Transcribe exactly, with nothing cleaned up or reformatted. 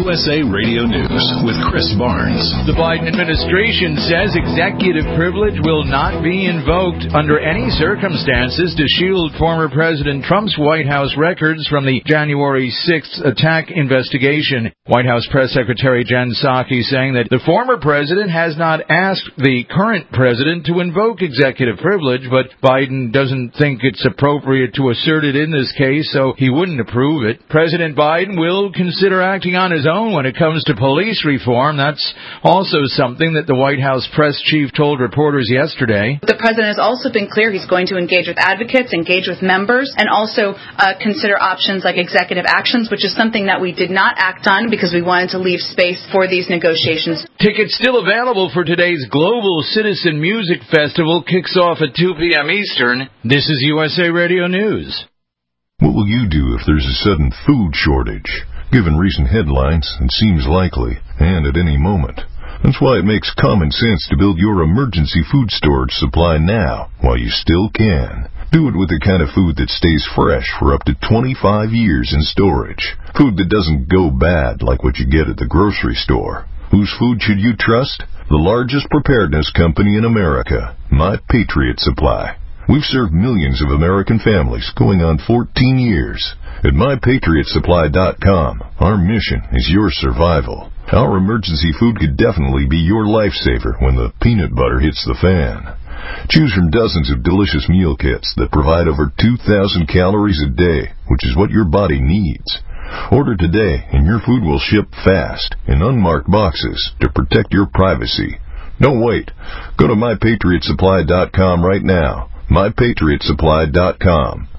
U S A Radio News with Chris Barnes. The Biden administration says executive privilege will not be invoked under any circumstances to shield former President Trump's White House records from the January sixth attack investigation. White House Press Secretary Jen Psaki saying that the former president has not asked the current president to invoke executive privilege, but Biden doesn't think it's appropriate to assert it in this case, so he wouldn't approve it. President Biden will consider acting on his own when it comes to police reform. That's also something that the White House press chief told reporters yesterday. The president has also been clear he's going to engage with advocates, engage with members, and also uh, consider options like executive actions, which is something that we did not act on because we wanted to leave space for these negotiations. Tickets still available for today's Global Citizen Music Festival. Kicks off at two p.m. Eastern. This is U S A Radio News. What will you do if there's a sudden food shortage? Given recent headlines, it seems likely, and at any moment. That's why it makes common sense to build your emergency food storage supply now, while you still can. Do it with the kind of food that stays fresh for up to twenty-five years in storage. Food that doesn't go bad like what you get at the grocery store. Whose food should you trust? The largest preparedness company in America, My Patriot Supply. We've served millions of American families going on fourteen years. At my patriot supply dot com, our mission is your survival. Our emergency food could definitely be your lifesaver when the peanut butter hits the fan. Choose from dozens of delicious meal kits that provide over two thousand calories a day, which is what your body needs. Order today and your food will ship fast in unmarked boxes to protect your privacy. Don't wait. Go to my patriot supply dot com right now. my patriot supply dot com.